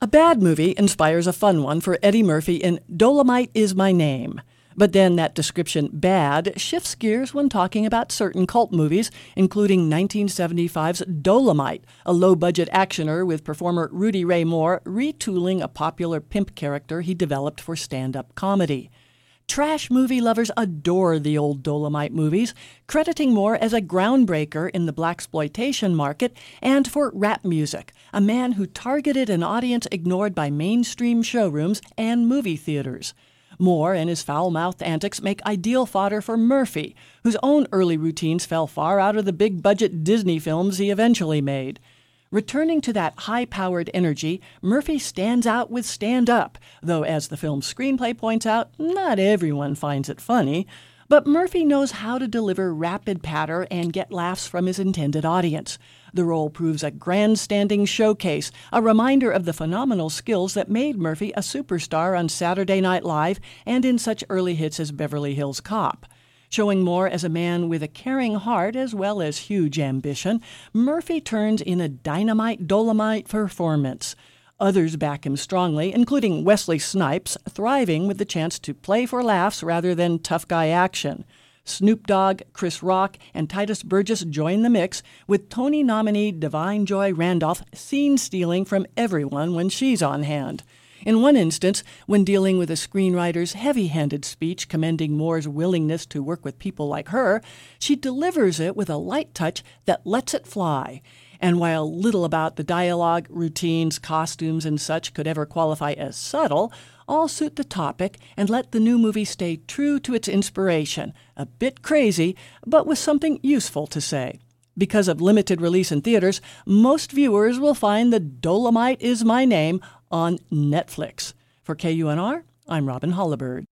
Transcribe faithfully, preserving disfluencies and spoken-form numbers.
A bad movie inspires a fun one for Eddie Murphy in Dolomite Is My Name. But then that description, bad, shifts gears when talking about certain cult movies, including nineteen seventy-five's Dolomite, a low-budget actioner with performer Rudy Ray Moore retooling a popular pimp character he developed for stand-up comedy. Trash movie lovers adore the old Dolomite movies, crediting Moore as a groundbreaker in the blaxploitation market and for rap music, a man who targeted an audience ignored by mainstream showrooms and movie theaters. Moore and his foul-mouthed antics make ideal fodder for Murphy, whose own early routines fell far out of the big-budget Disney films he eventually made. Returning to that high-powered energy, Murphy stands out with Stand Up, though as the film's screenplay points out, not everyone finds it funny. But Murphy knows how to deliver rapid patter and get laughs from his intended audience. The role proves a grandstanding showcase, a reminder of the phenomenal skills that made Murphy a superstar on Saturday Night Live and in such early hits as Beverly Hills Cop. Showing Moore as a man with a caring heart as well as huge ambition, Murphy turns in a dynamite Dolomite performance. Others back him strongly, including Wesley Snipes, thriving with the chance to play for laughs rather than tough guy action. Snoop Dogg, Chris Rock, and Titus Burgess join the mix, with Tony nominee Divine Joy Randolph scene-stealing from everyone when she's on hand. In one instance, when dealing with a screenwriter's heavy-handed speech commending Moore's willingness to work with people like her, she delivers it with a light touch that lets it fly. And while little about the dialogue, routines, costumes, and such could ever qualify as subtle, all suit the topic and let the new movie stay true to its inspiration, a bit crazy, but with something useful to say. Because of limited release in theaters, most viewers will find the Dolomite Is My Name on Netflix. For K U N R, I'm Robin Hollibird.